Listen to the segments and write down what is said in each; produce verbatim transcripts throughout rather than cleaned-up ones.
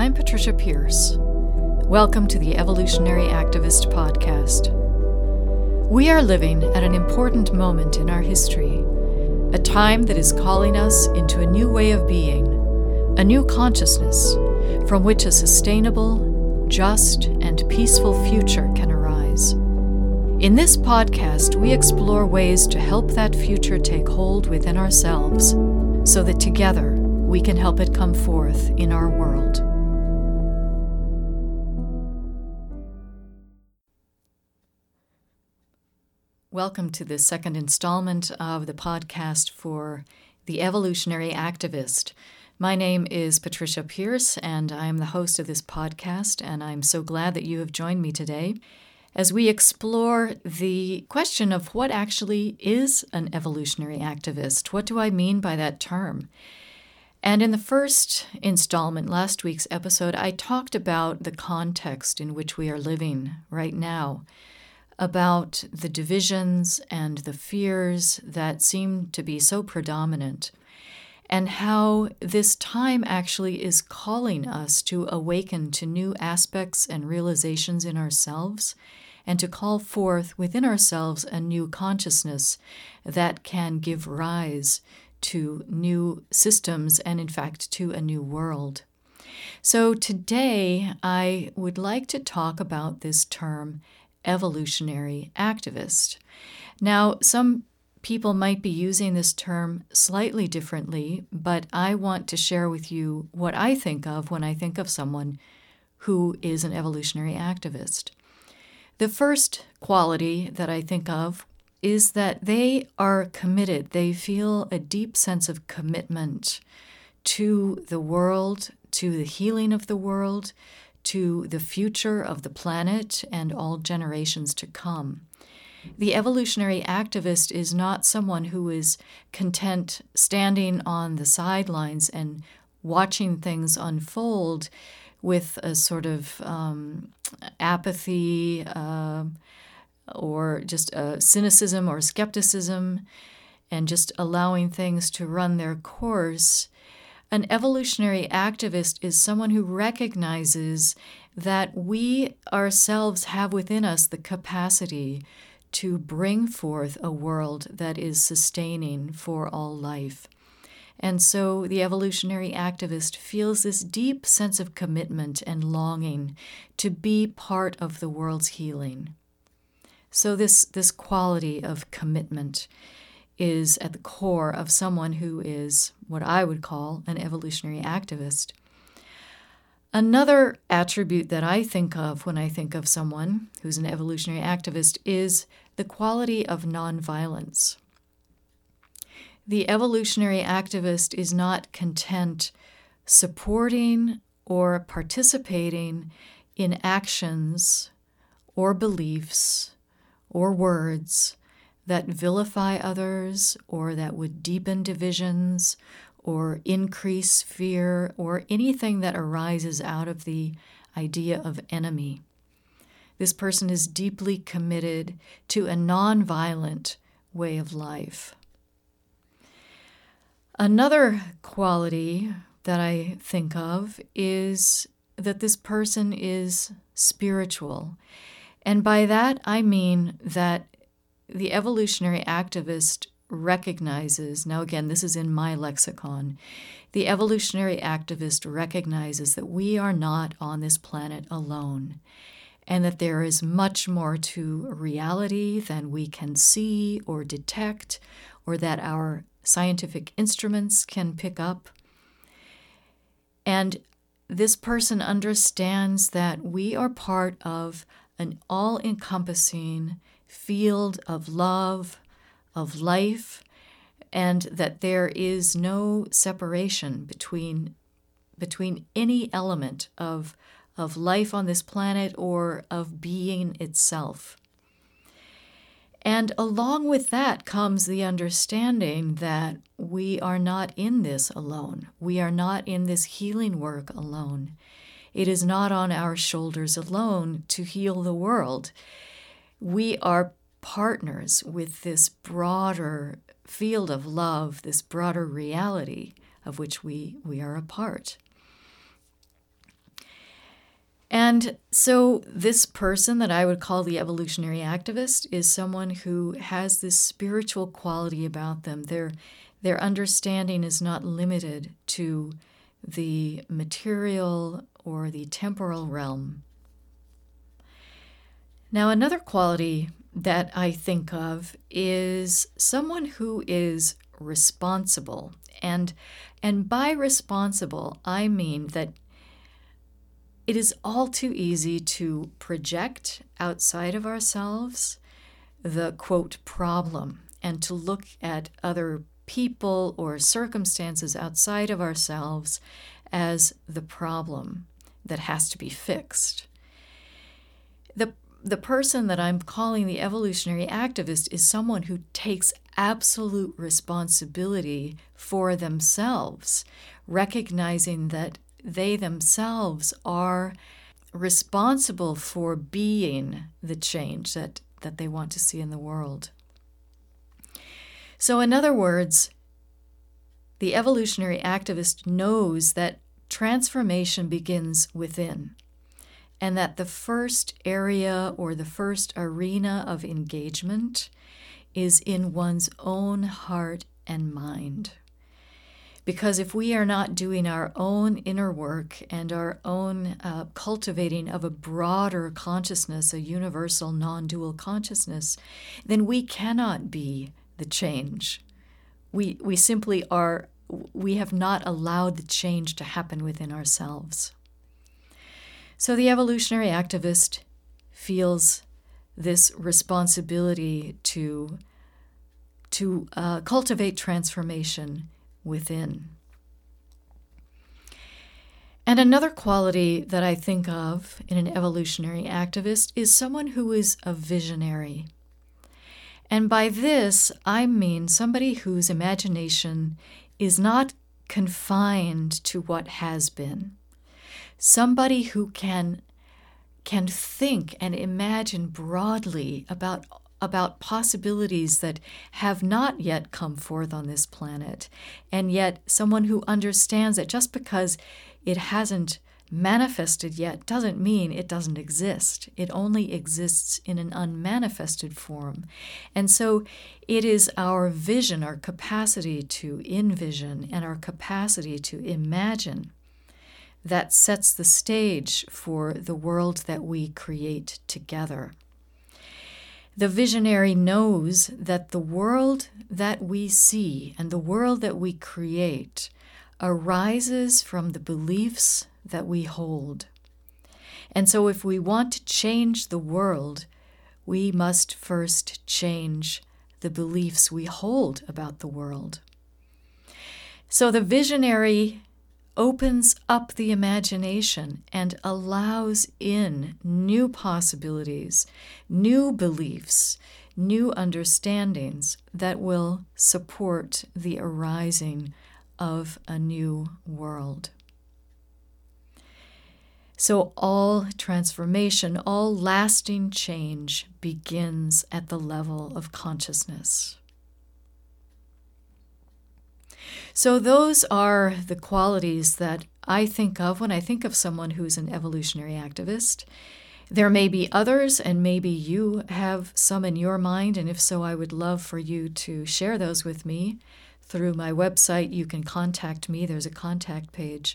I'm Patricia Pierce. Welcome to the Evolutionary Activist Podcast. We are living at an important moment in our history, a time that is calling us into a new way of being, a new consciousness from which a sustainable, just, and peaceful future can arise. In this podcast, we explore ways to help that future take hold within ourselves so that together we can help it come forth in our world. Welcome to the second installment of the podcast for The Evolutionary Activist. My name is Patricia Pierce, and I am the host of this podcast, and I'm so glad that you have joined me today as we explore the question of what actually is an evolutionary activist. What do I mean by that term? And in the first installment, last week's episode, I talked about the context in which we are living right now, about the divisions and the fears that seem to be so predominant, and how this time actually is calling us to awaken to new aspects and realizations in ourselves, and to call forth within ourselves a new consciousness that can give rise to new systems and, in fact, to a new world. So today, I would like to talk about this term, evolutionary activist. Now, some people might be using this term slightly differently, but I want to share with you what I think of when I think of someone who is an evolutionary activist. The first quality that I think of is that they are committed. They feel a deep sense of commitment to the world, to the healing of the world, to the future of the planet and all generations to come. The evolutionary activist is not someone who is content standing on the sidelines and watching things unfold with a sort of um, apathy uh, or just a cynicism or skepticism and just allowing things to run their course. An evolutionary activist is someone who recognizes that we ourselves have within us the capacity to bring forth a world that is sustaining for all life. And so the evolutionary activist feels this deep sense of commitment and longing to be part of the world's healing. So this, this quality of commitment is at the core of someone who is what I would call an evolutionary activist. Another attribute that I think of when I think of someone who's an evolutionary activist is the quality of nonviolence. The evolutionary activist is not content supporting or participating in actions or beliefs or words that vilify others or that would deepen divisions or increase fear or anything that arises out of the idea of enemy. This person is deeply committed to a nonviolent way of life. Another quality that I think of is that this person is spiritual. And by that, I mean that the evolutionary activist recognizes, now again, this is in my lexicon, the evolutionary activist recognizes that we are not on this planet alone, and that there is much more to reality than we can see or detect, or that our scientific instruments can pick up. And this person understands that we are part of an all-encompassing field of love, of life, and that there is no separation between between any element of, of life on this planet or of being itself. And along with that comes the understanding that we are not in this alone. We are not in this healing work alone. It is not on our shoulders alone to heal the world. We are partners with this broader field of love, this broader reality of which we, we are a part. And so this person that I would call the evolutionary activist is someone who has this spiritual quality about them. Their, their understanding is not limited to the material or the temporal realm. Now, another quality that I think of is someone who is responsible. And, and by responsible, I mean that it is all too easy to project outside of ourselves the, quote, problem, and to look at other people or circumstances outside of ourselves as the problem that has to be fixed. The, the person that I'm calling the evolutionary activist is someone who takes absolute responsibility for themselves, recognizing that they themselves are responsible for being the change that, that they want to see in the world. So in other words, the evolutionary activist knows that transformation begins within, and that the first area or the first arena of engagement is in one's own heart and mind. Because if we are not doing our own inner work and our own uh, cultivating of a broader consciousness, a universal non-dual consciousness, then we cannot be the change. We, we simply are, we have not allowed the change to happen within ourselves. So the evolutionary activist feels this responsibility to, to uh, cultivate transformation within. And another quality that I think of in an evolutionary activist is someone who is a visionary. And by this, I mean somebody whose imagination is not confined to what has been. Somebody who can, can think and imagine broadly about about possibilities that have not yet come forth on this planet, and yet someone who understands that just because it hasn't manifested yet doesn't mean it doesn't exist. It only exists in an unmanifested form. And so it is our vision, our capacity to envision, and our capacity to imagine that sets the stage for the world that we create together. The visionary knows that the world that we see and the world that we create arises from the beliefs that we hold. And so if we want to change the world, we must first change the beliefs we hold about the world. So the visionary opens up the imagination and allows in new possibilities, new beliefs, new understandings that will support the arising of a new world. So all transformation, all lasting change begins at the level of consciousness. So those are the qualities that I think of when I think of someone who's an evolutionary activist. There may be others, and maybe you have some in your mind, and if so, I would love for you to share those with me. Through my website, you can contact me. There's a contact page.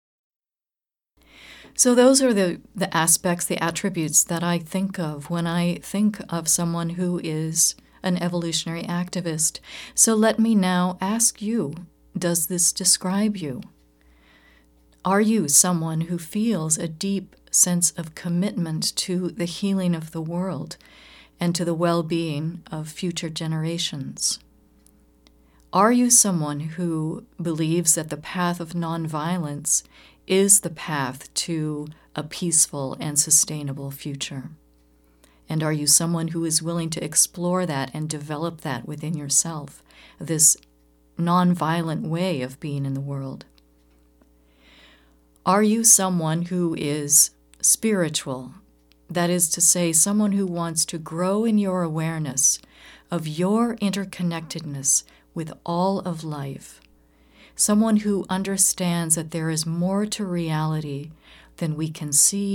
So those are the, the aspects, the attributes that I think of when I think of someone who is an evolutionary activist. So let me now ask you, does this describe you? Are you someone who feels a deep sense of commitment to the healing of the world and to the well-being of future generations? Are you someone who believes that the path of nonviolence is the path to a peaceful and sustainable future? And are you someone who is willing to explore that and develop that within yourself, this nonviolent way of being in the world? Are you someone who is spiritual? That is to say, someone who wants to grow in your awareness of your interconnectedness with all of life. Someone who understands that there is more to reality than we can see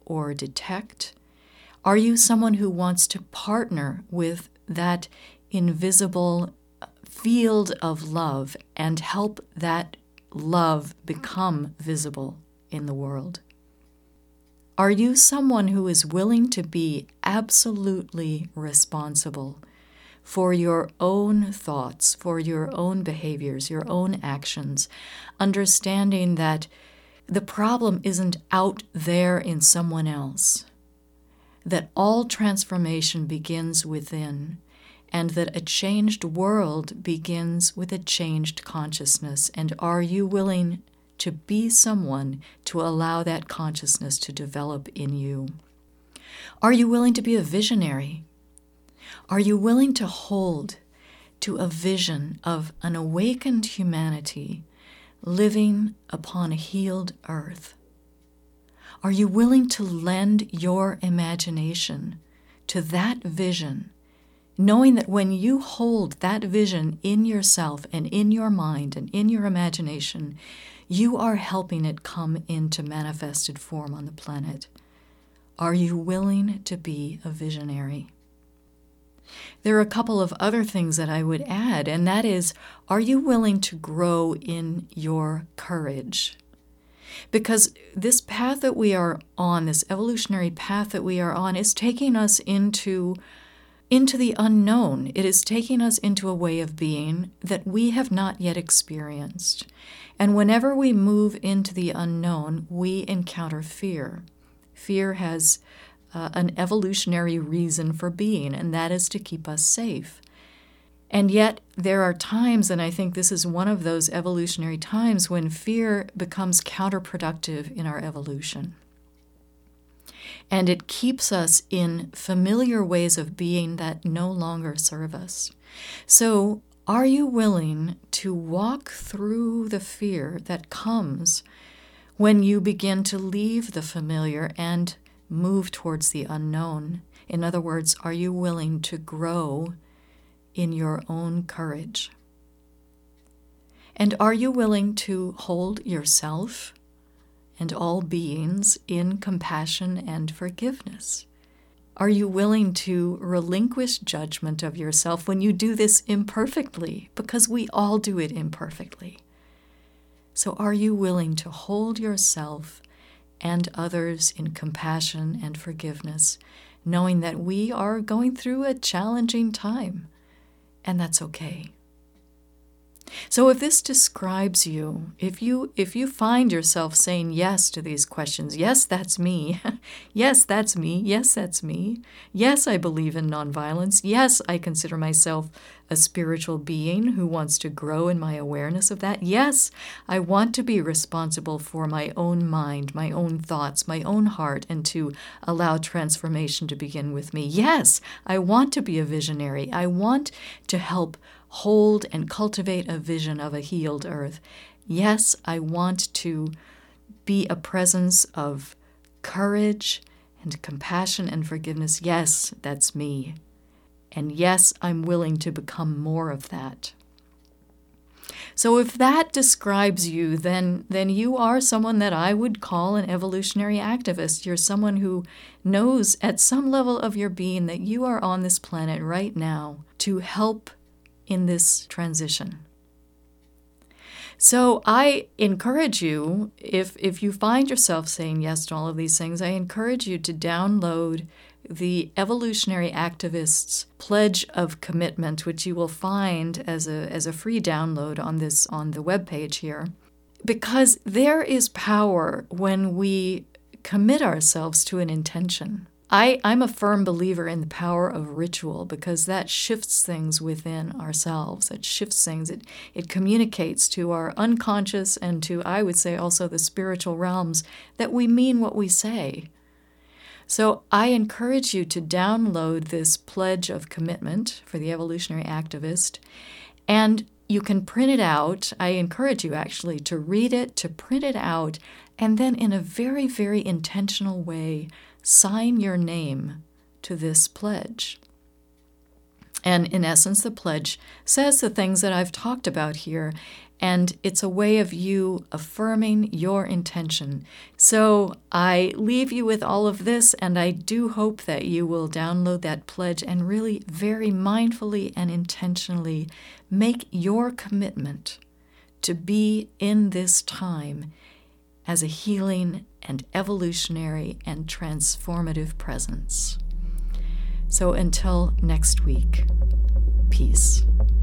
or detect? Are you someone who wants to partner with that invisible field of love and help that love become visible in the world? Are you someone who is willing to be absolutely responsible for your own thoughts, for your own behaviors, your own actions, understanding that the problem isn't out there in someone else, that all transformation begins within, and that a changed world begins with a changed consciousness? And are you willing to be someone to allow that consciousness to develop in you? Are you willing to be a visionary? Are you willing to hold to a vision of an awakened humanity living upon a healed earth? Are you willing to lend your imagination to that vision, knowing that when you hold that vision in yourself and in your mind and in your imagination, you are helping it come into manifested form on the planet? Are you willing to be a visionary? There are a couple of other things that I would add, and that is, are you willing to grow in your courage? Because this path that we are on, this evolutionary path that we are on, is taking us into, into the unknown. It is taking us into a way of being that we have not yet experienced. And whenever we move into the unknown, we encounter fear. Fear has uh, an evolutionary reason for being, and that is to keep us safe. And yet there are times, and I think this is one of those evolutionary times, when fear becomes counterproductive in our evolution. And it keeps us in familiar ways of being that no longer serve us. So are you willing to walk through the fear that comes when you begin to leave the familiar and move towards the unknown? In other words, are you willing to grow in your own courage? And are you willing to hold yourself and all beings in compassion and forgiveness? Are you willing to relinquish judgment of yourself when you do this imperfectly? Because we all do it imperfectly. So are you willing to hold yourself and others in compassion and forgiveness, knowing that we are going through a challenging time, and that's okay? So if this describes you, if you if you find yourself saying yes to these questions, yes, that's me, yes, that's me, yes, that's me, yes, I believe in nonviolence, yes, I consider myself a spiritual being who wants to grow in my awareness of that, yes, I want to be responsible for my own mind, my own thoughts, my own heart, and to allow transformation to begin with me, yes, I want to be a visionary, I want to help hold and cultivate a vision of a healed earth. Yes, I want to be a presence of courage and compassion and forgiveness. Yes, that's me. And yes, I'm willing to become more of that. So if that describes you, then, then you are someone that I would call an evolutionary activist. You're someone who knows at some level of your being that you are on this planet right now to help in this transition. So I encourage you, if if you find yourself saying yes to all of these things, I encourage you to download the Evolutionary Activists Pledge of Commitment, which you will find as a as a free download on this on the webpage here. Because there is power when we commit ourselves to an intention. I, I'm a firm believer in the power of ritual, because that shifts things within ourselves. It shifts things. It, it communicates to our unconscious and to, I would say, also the spiritual realms that we mean what we say. So I encourage you to download this Pledge of Commitment for the Evolutionary Activist, and you can print it out. I encourage you actually to read it, to print it out, and then in a very, very intentional way, sign your name to this pledge. And in essence, the pledge says the things that I've talked about here, And it's a way of you affirming your intention. So I leave you with all of this, and I do hope that you will download that pledge and really very mindfully and intentionally make your commitment to be in this time as a healing and evolutionary and transformative presence. So until next week, peace.